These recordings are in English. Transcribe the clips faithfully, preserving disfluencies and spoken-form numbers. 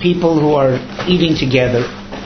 people who are eating together,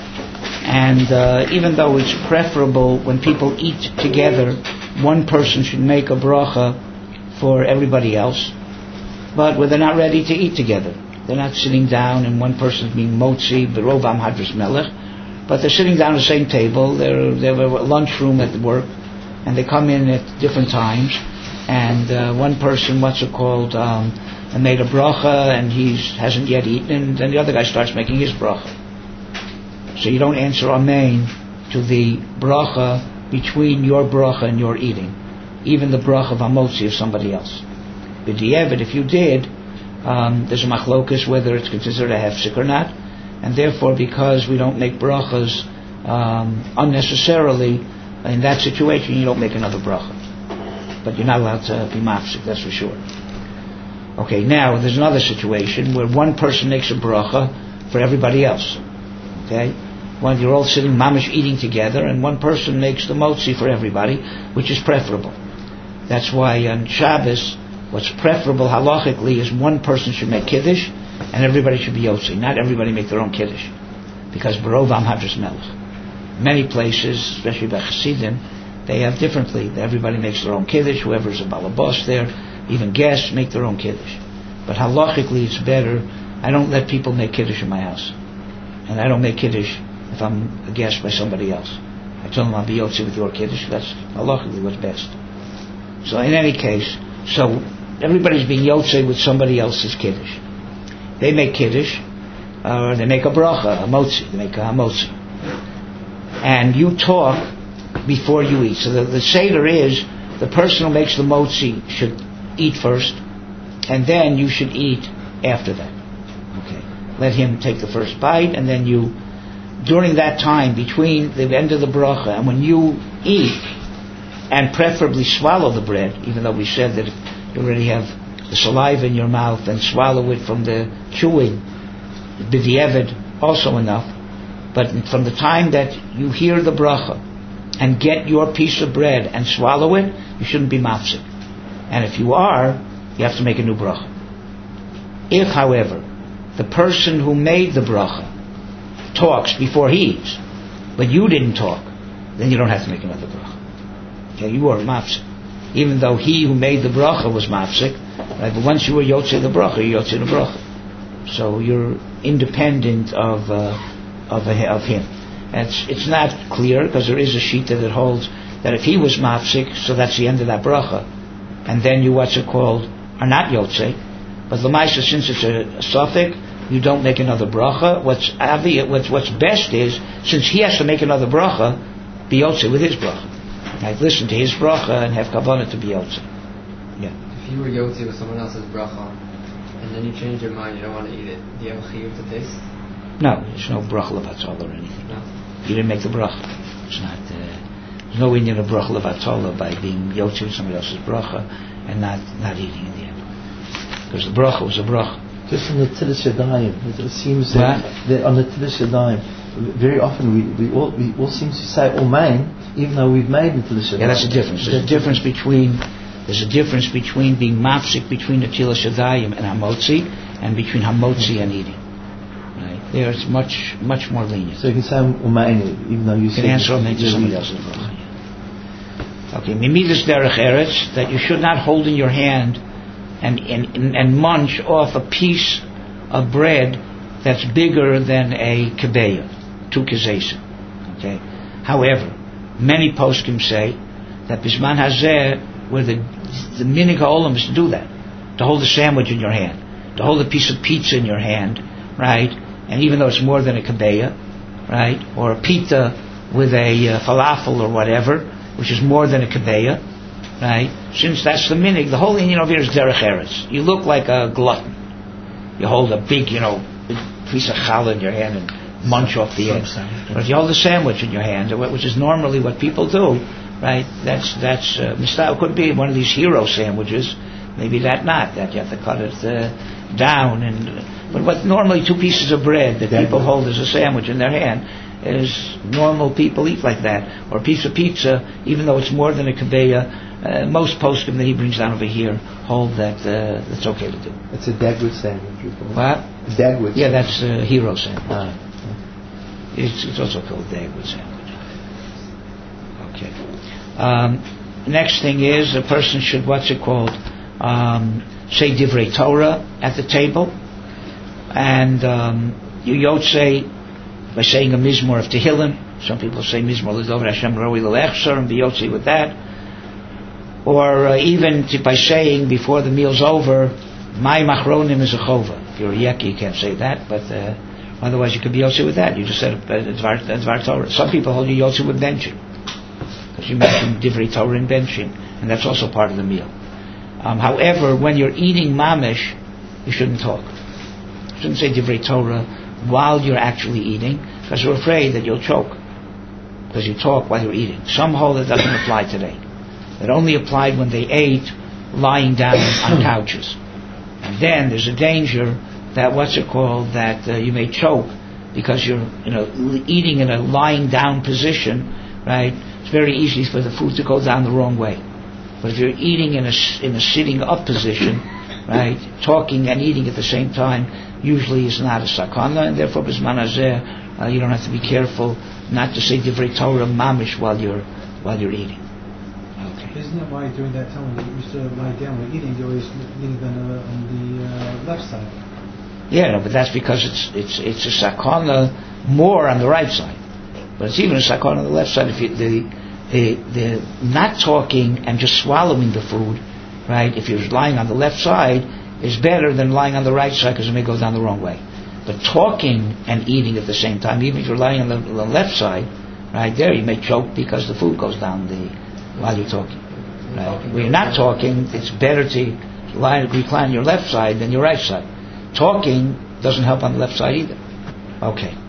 and uh, even though it's preferable when people eat together, one person should make a bracha for everybody else, but when they're not ready to eat together, they're not sitting down and one person's being motzi, berovam hadras melech, but they're sitting down at the same table, they're, they have a lunchroom at work, and they come in at different times, and uh, one person, what's it called, um, made a bracha, and he hasn't yet eaten, and then the other guy starts making his bracha. So you don't answer amen to the bracha between your bracha and your eating, even the bracha of hamotzi of somebody else. B'di'evet, if you did, um, there's a machlokus whether it's considered a hefsek or not, and therefore, because we don't make brachas um, unnecessarily, in that situation you don't make another bracha. But you're not allowed to be mafsik, that's for sure. Okay, now there's another situation where one person makes a bracha for everybody else. Okay, when you're all sitting mamish eating together, and one person makes the motzi for everybody, which is preferable. That's why on Shabbos, what's preferable halachically is one person should make kiddush, and everybody should be yotzi. Not everybody make their own kiddush, because berovam hadras melech. Many places, especially by Chassidim, they have differently. Everybody makes their own kiddush. Whoever's a balabos there, even guests make their own kiddush. But halachically, it's better. I don't let people make kiddush in my house, and I don't make kiddush if I'm a guest by somebody else. I tell them I'll be yotzi with your kiddush. That's halachically what's best. So in any case, so everybody's being yotzi with somebody else's kiddush. They make kiddush, or uh, they make a bracha, a motzi. They make a hamotzi, and you talk before you eat. So the, the seder is the person who makes the motzi should eat first, and then you should eat after that. Okay, let him take the first bite, and then you, during that time between the end of the bracha and when you eat, and preferably swallow the bread, even though we said that if you already have the saliva in your mouth, and swallow it from the chewing, b'di'evet also enough. But from the time that you hear the bracha and get your piece of bread and swallow it, you shouldn't be mafsik. And if you are, you have to make a new bracha. If, however, the person who made the bracha talks before he eats, but you didn't talk, then you don't have to make another bracha. Okay, you are mafsik. Even though he who made the bracha was mafsik, right? But once you were yotze the bracha, you're yotze the bracha. So you're independent of uh, of, a, of him. And it's, it's not clear, because there is a shita that holds that if he was mafsik, so that's the end of that bracha, and then you, what's it called, are not yotze. But l'maisa, since it's a, a suffix, you don't make another bracha. What's avi, what's what's best is, since he has to make another bracha, be yotze with his bracha. Right? Listen to his bracha and have kavanah to be yotze. Yeah. If you were yotze with someone else's bracha, and then you change your mind, you don't want to eat it, do you have a chiyuv to taste? No, there's no bracha levatol or anything. No. You didn't make the bracha. It's not. Uh, there's no Indian of bracha levatol by being yotze with somebody else's bracha and not not eating in the end, because the bracha was a bracha. Just on the Tzilas Yadayim, it seems that, that on the Tzilas Yadayim, very often we, we all we all seem to say Amen, even though we've made the Tzilas Yadayim. Yeah, that's the difference. There's a difference between there's a difference between being mafsik between the Tzilas Yadayim and hamotzi, and between hamotzi and eating. Right? There it's much much more lenient. So you can say Amen, even though you, you can answer Amen to somebody else's bracha. Okay, mimidas derech eretz, that you should not hold in your hand and, and and munch off a piece of bread that's bigger than a kebeya, two kezesim. Okay. However, many poskim say that bisman hazeh, where the the minig ha'olam is to do that, to hold a sandwich in your hand, to hold a piece of pizza in your hand, right? And even though it's more than a kebeya, right, or a pita with a uh, falafel or whatever, which is more than a kebeya, right? Since that's the minig, the whole Indian over here is derech eretz. You look like a glutton. You hold a big, you know, piece of challah in your hand and munch off the edge. Or if you hold a sandwich in your hand, which is normally what people do, right? That's that's uh, it could be one of these hero sandwiches. Maybe that not that you have to cut it uh, down. And but what normally two pieces of bread that people hold as a sandwich in their hand is normal people eat like that. Or a piece of pizza, even though it's more than a kebeya. Uh, most poskim that he brings down over here hold that uh, that's okay to do. It's a dagwood sandwich. What? Dagwood. Yeah, that's uh, hero sandwich. Ah. It's, it's also called Dagwood sandwich. Okay. Um, next thing is a person should, what's it called, um, say Divrei Torah at the table, and um, you yotze by saying a mizmor of Tehillim. Some people say mizmor l'dover Hashem roi l'echser and be yotze with that, or uh, even to, by saying before the meal's over, my machronim is a chova. If you're a yeki, you can't say that, but uh, otherwise you could be yotze with that. You just said a dvar, a dvar Torah. Some people hold you yotze with benching, because you mentioned Divrei Torah and benching, and that's also part of the meal. Um, however, when you're eating mamish, you shouldn't talk. You shouldn't say Divrei Torah while you're actually eating, because you're afraid that you'll choke, because you talk while you're eating. Some hold it doesn't apply today. It only applied when they ate lying down on couches. And then there's a danger that, what's it called, that uh, you may choke because you're, you know, eating in a lying down position, right? It's very easy for the food to go down the wrong way. But if you're eating in a, in a sitting up position, right, talking and eating at the same time, usually is not a sakana, and therefore b'zman hazeh, uh, you don't have to be careful not to say divrei Torah mamish while you're while you're eating. Okay. Isn't that why during that time when you used to lie down when eating, you always leave them uh, on the uh, left side? Yeah, no, but that's because it's it's it's a sakana more on the right side, but it's even a sakana on the left side. If you, the the the not talking and just swallowing the food, right? If you're lying on the left side, is better than lying on the right side because it may go down the wrong way. But talking and eating at the same time, even if you're lying on the, the left side, right there, you may choke because the food goes down the while you're talking. Right? When you're not talking, it's better to lie, recline your left side than your right side. Talking doesn't help on the left side either. Okay.